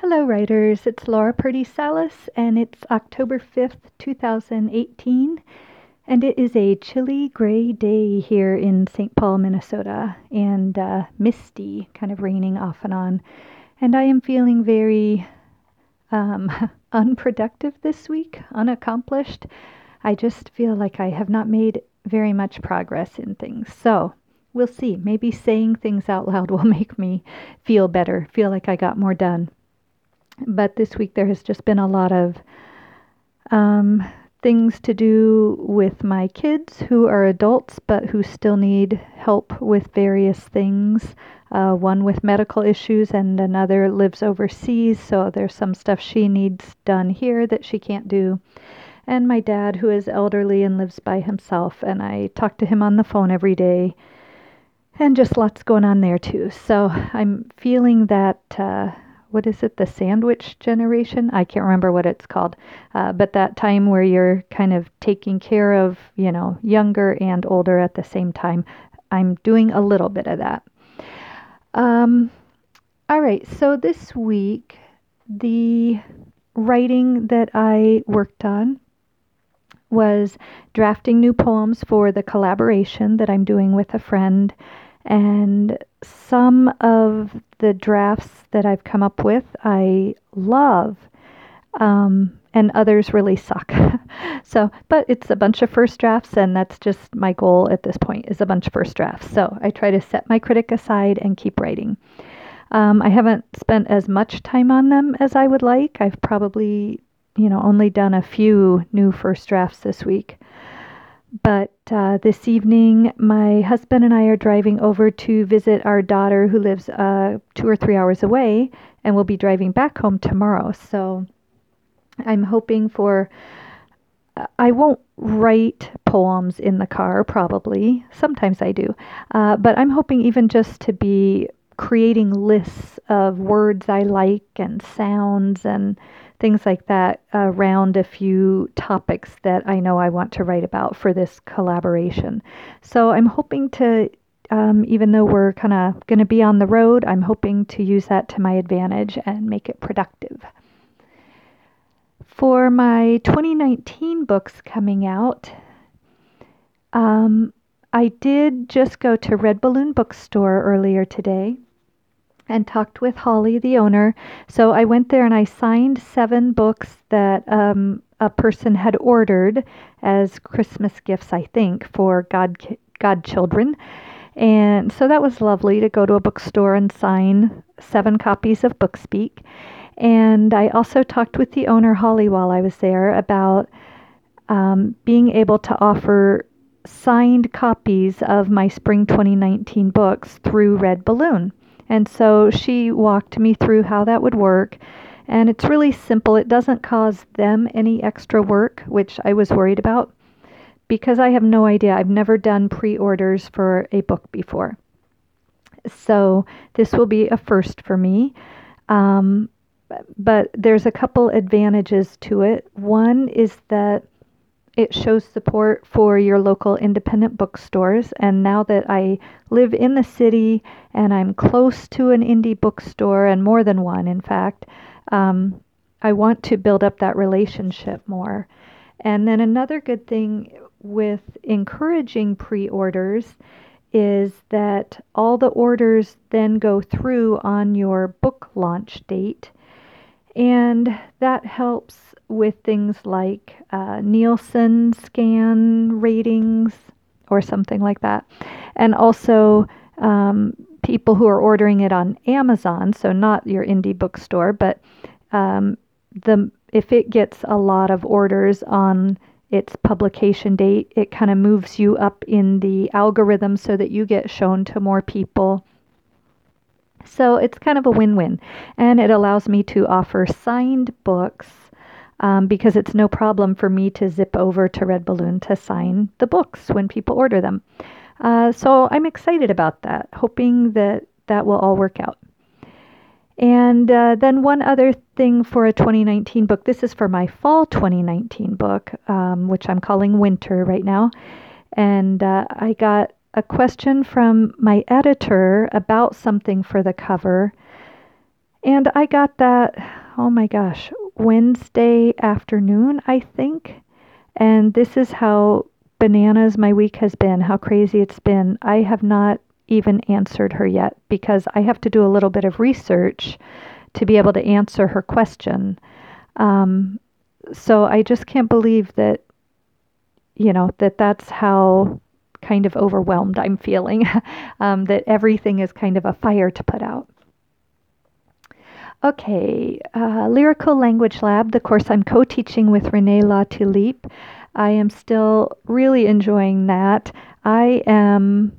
Hello, writers. It's Laura Purdy Salas, and it's October 5th, 2018, and it is a chilly gray day here in St. Paul, Minnesota, and misty, kind of raining off and on. And I am feeling very um, unproductive this week, unaccomplished. I just feel like I have not made very much progress in things. So we'll see. Maybe saying things out loud will make me feel better, feel like I got more done. But this week there has just been a lot of um, things to do with my kids who are adults but who still need help with various things. One with medical issues, and another lives overseas, so there's some stuff she needs done here that she can't do. And my dad, who is elderly and lives by himself, and I talk to him on the phone every day, and just lots going on there too. So I'm feeling that, what is it, the sandwich generation? I can't remember what it's called. But that time where you're kind of taking care of, younger and older at the same time. I'm doing a little bit of that. Um, all right, so this week, the writing that I worked on was drafting new poems for the collaboration that I'm doing with a friend. And some of the drafts that I've come up with, I love, and others really suck. But it's a bunch of first drafts, and that's just my goal at this point is a bunch of first drafts. So I try to set my critic aside and keep writing. I haven't spent as much time on them as I would like. I've probably, only done a few new first drafts this week. But this evening, my husband and I are driving over to visit our daughter who lives 2 or 3 hours away, and we'll be driving back home tomorrow. So I'm hoping for. I won't write poems in the car, probably. Sometimes I do. But I'm hoping even just to be creating lists of words I like and sounds and things like that around a few topics that I know I want to write about for this collaboration. So I'm hoping to, even though we're kind of going to be on the road, I'm hoping to use that to my advantage and make it productive. For my 2019 books coming out, I did just go to Red Balloon Bookstore earlier today and talked with Holly, the owner. So I went there and I signed 7 books that a person had ordered as Christmas gifts, I think, for godchildren. And so that was lovely to go to a bookstore and sign 7 copies of Bookspeak. And I also talked with the owner, Holly, while I was there about being able to offer signed copies of my spring 2019 books through Red Balloon. And so she walked me through how that would work. And it's really simple. It doesn't cause them any extra work, which I was worried about because I have no idea. I've never done pre-orders for a book before. So this will be a first for me. But there's a couple advantages to it. One is that it shows support for your local independent bookstores. And now that I live in the city and I'm close to an indie bookstore, and more than one, in fact, I want to build up that relationship more. And then another good thing with encouraging pre-orders is that all the orders then go through on your book launch date. And that helps with things like Nielsen scan ratings or something like that. And also people who are ordering it on Amazon, so not your indie bookstore, but if it gets a lot of orders on its publication date, it kind of moves you up in the algorithm so that you get shown to more people. So it's kind of a win-win. And it allows me to offer signed books because it's no problem for me to zip over to Red Balloon to sign the books when people order them. So I'm excited about that, hoping that that will all work out. And then one other thing for a 2019 book. This is for my fall 2019 book, which I'm calling Winter right now. And I got a question from my editor about something for the cover. And I got that, oh my gosh, Wednesday afternoon, I think. And this is how bananas my week has been, how crazy it's been. I have not even answered her yet because I have to do a little bit of research to be able to answer her question. Um, so I just can't believe that, that's how kind of overwhelmed I'm feeling, that everything is kind of a fire to put out. Okay, Lyrical Language Lab, the course I'm co-teaching with Renee Latulippe. I am still really enjoying that. I am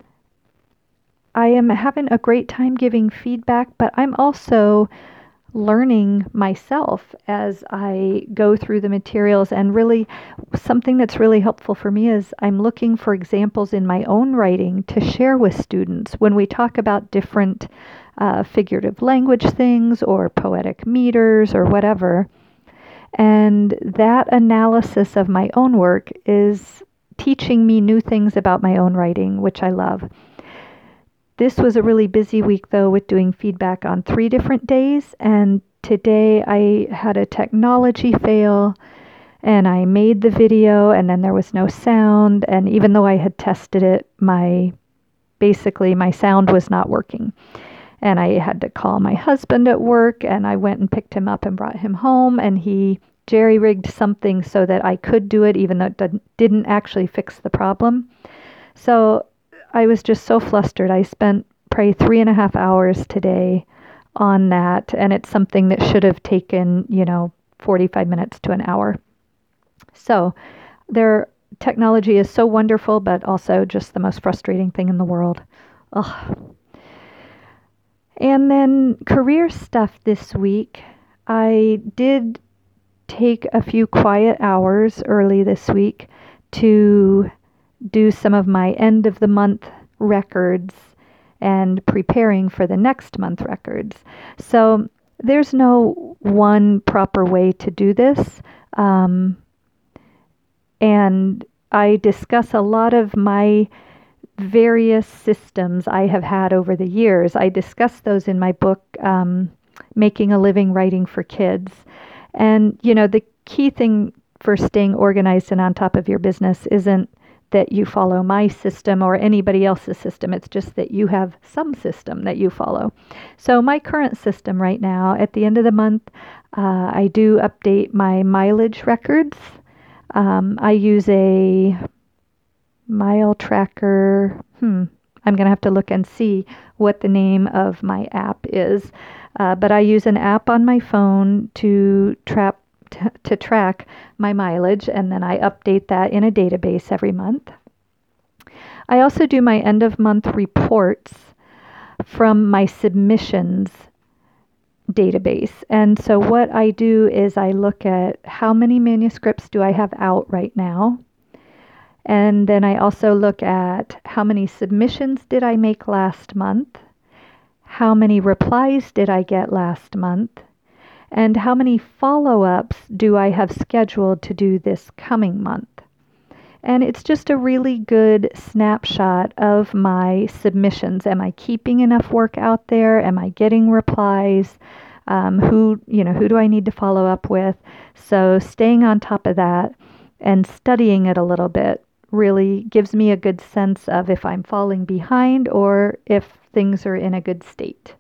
I am having a great time giving feedback, but I'm also learning myself as I go through the materials. And really, something that's really helpful for me is I'm looking for examples in my own writing to share with students when we talk about different figurative language things or poetic meters or whatever. And that analysis of my own work is teaching me new things about my own writing, which I love. This was a really busy week, though, with doing feedback on 3 different days. And today I had a technology fail and I made the video and then there was no sound. And even though I had tested it, basically my sound was not working. And I had to call my husband at work and I went and picked him up and brought him home. And he jerry-rigged something so that I could do it, even though it didn't actually fix the problem. So I was just so flustered. I spent probably 3.5 hours today on that, and it's something that should have taken, 45 minutes to an hour. So their technology is so wonderful, but also just the most frustrating thing in the world. Ugh. And then career stuff this week. I did take a few quiet hours early this week to do some of my end of the month records and preparing for the next month records. So there's no one proper way to do this. And I discuss a lot of my various systems I have had over the years. I discuss those in my book, Making a Living Writing for Kids. And, the key thing for staying organized and on top of your business isn't that you follow my system or anybody else's system. It's just that you have some system that you follow. So my current system right now, at the end of the month, I do update my mileage records. I use a mile tracker. I'm going to have to look and see what the name of my app is. But I use an app on my phone to track my mileage, and then I update that in a database every month. I also do my end of month reports from my submissions database. And so what I do is I look at how many manuscripts do I have out right now. And then I also look at how many submissions did I make last month, how many replies did I get last month, and how many follow-ups do I have scheduled to do this coming month. And it's just a really good snapshot of my submissions. Am I keeping enough work out there? Am I getting replies? Who do I need to follow up with? So staying on top of that and studying it a little bit really gives me a good sense of if I'm falling behind or if things are in a good state.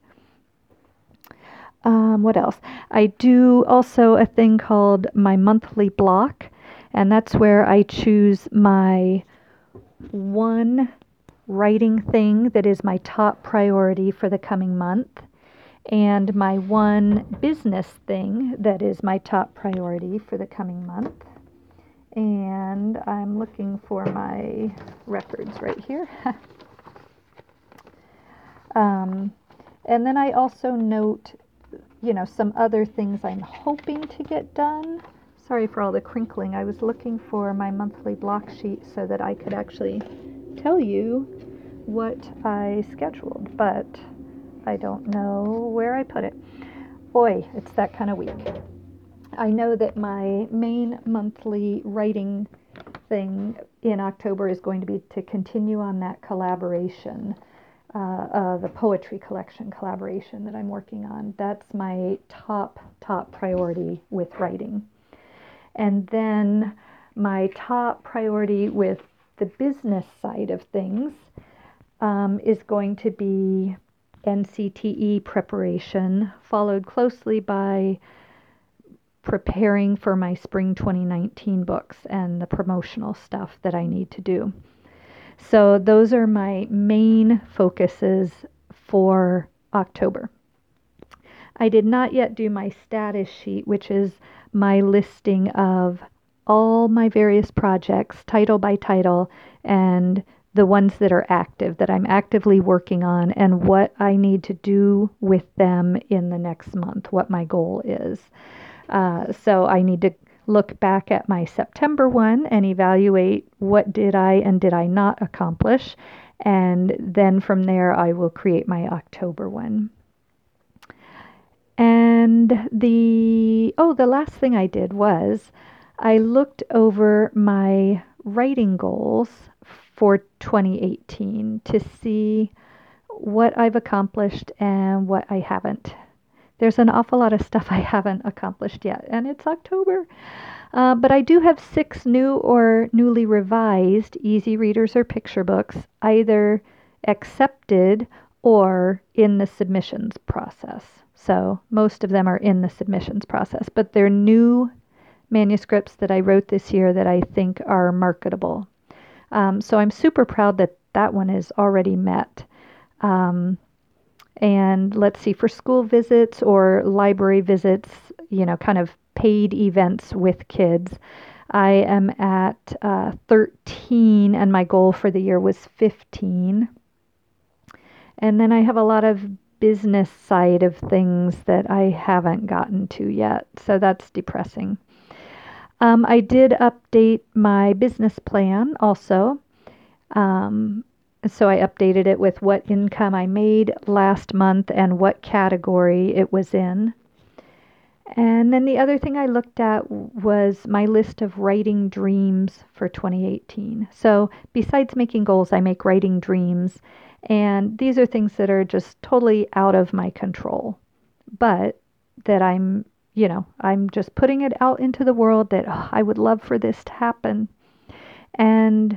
What else? I do also a thing called my monthly block, and that's where I choose my one writing thing that is my top priority for the coming month, and my one business thing that is my top priority for the coming month. And I'm looking for my records right here. And then I also note some other things I'm hoping to get done. Sorry for all the crinkling. I was looking for my monthly block sheet so that I could actually tell you what I scheduled, but I don't know where I put it. Boy, it's that kind of week. I know that my main monthly writing thing in October is going to be to continue on that collaboration the poetry collection collaboration that I'm working on. That's my top priority with writing. And then my top priority with the business side of things is going to be NCTE preparation, followed closely by preparing for my spring 2019 books and the promotional stuff that I need to do. So those are my main focuses for October. I did not yet do my status sheet, which is my listing of all my various projects, title by title, and the ones that are active, that I'm actively working on, and what I need to do with them in the next month, what my goal is. So I need to look back at my September one and evaluate what did I and did I not accomplish. And then from there, I will create my October one. And the last thing I did was I looked over my writing goals for 2018 to see what I've accomplished and what I haven't. There's an awful lot of stuff I haven't accomplished yet, and it's October. But I do have 6 new or newly revised easy readers or picture books, either accepted or in the submissions process. So most of them are in the submissions process, but they're new manuscripts that I wrote this year that I think are marketable. So I'm super proud that that one is already met. And let's see, for school visits or library visits, kind of paid events with kids, I am at 13, and my goal for the year was 15. And then I have a lot of business side of things that I haven't gotten to yet, so that's depressing. I did update my business plan also. So I updated it with what income I made last month and what category it was in. And then the other thing I looked at was my list of writing dreams for 2018. So besides making goals, I make writing dreams. And these are things that are just totally out of my control, but that I'm just putting it out into the world that I would love for this to happen. And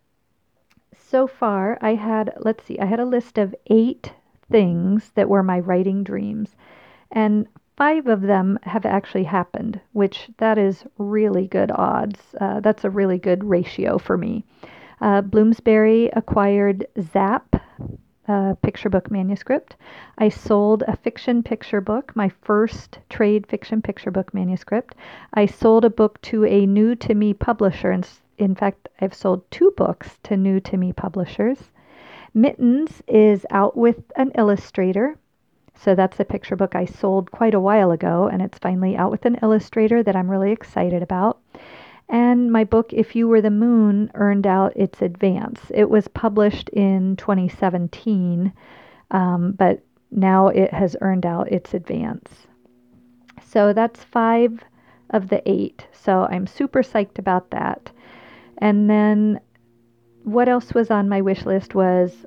so far, I had a list of 8 things that were my writing dreams, and 5 of them have actually happened, which that is really good odds. That's a really good ratio for me. Bloomsbury acquired Zap, picture book manuscript. I sold a fiction picture book, my first trade fiction picture book manuscript. I sold a book to a new to me publisher. In fact, I've sold 2 books to new to me publishers. Mittens is out with an illustrator. So that's a picture book I sold quite a while ago, and it's finally out with an illustrator that I'm really excited about. And my book, If You Were the Moon, earned out its advance. It was published in 2017, but now it has earned out its advance. So that's 5 of the 8. So I'm super psyched about that. And then what else was on my wish list was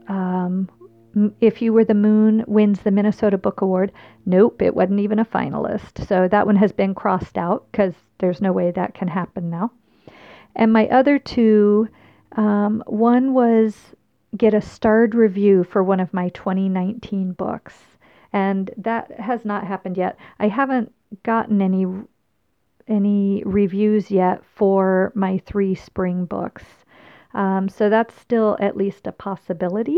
If You Were the Moon wins the Minnesota Book Award. Nope, it wasn't even a finalist. So that one has been crossed out because there's no way that can happen now. And my other 2, one was get a starred review for one of my 2019 books. And that has not happened yet. I haven't gotten any reviews yet for my 3 spring books. So that's still at least a possibility.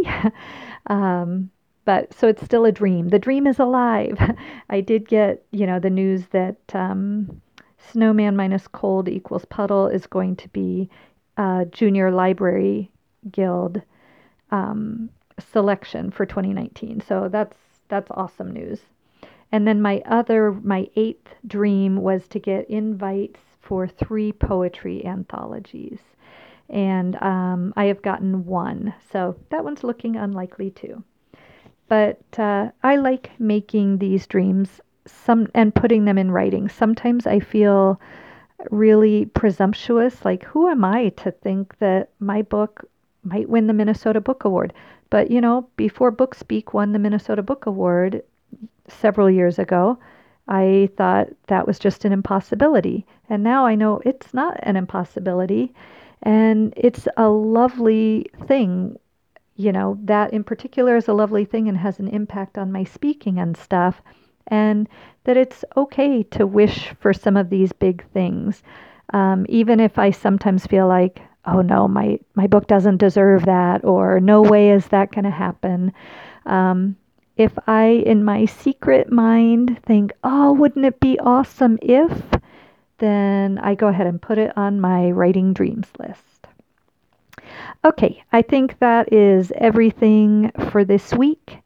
But so it's still a dream. The dream is alive. I did get, the news that Snowman minus Cold equals Puddle is going to be Junior Library Guild selection for 2019. So that's awesome news. And then my 8th dream was to get invites for 3 poetry anthologies. And I have gotten 1. So that one's looking unlikely too. But I like making these dreams and putting them in writing. Sometimes I feel really presumptuous, like who am I to think that my book might win the Minnesota Book Award? But, before Bookspeak won the Minnesota Book Award several years ago, I thought that was just an impossibility. And now I know it's not an impossibility. And it's a lovely thing. That in particular is a lovely thing and has an impact on my speaking and stuff. And that it's okay to wish for some of these big things. Even if I sometimes feel like, oh no, my book doesn't deserve that, or no way is that going to happen. Um, if I, in my secret mind, think, oh, wouldn't it be awesome if, then I go ahead and put it on my writing dreams list. Okay, I think that is everything for this week.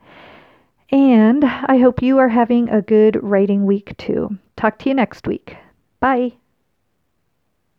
And I hope you are having a good writing week too. Talk to you next week. Bye.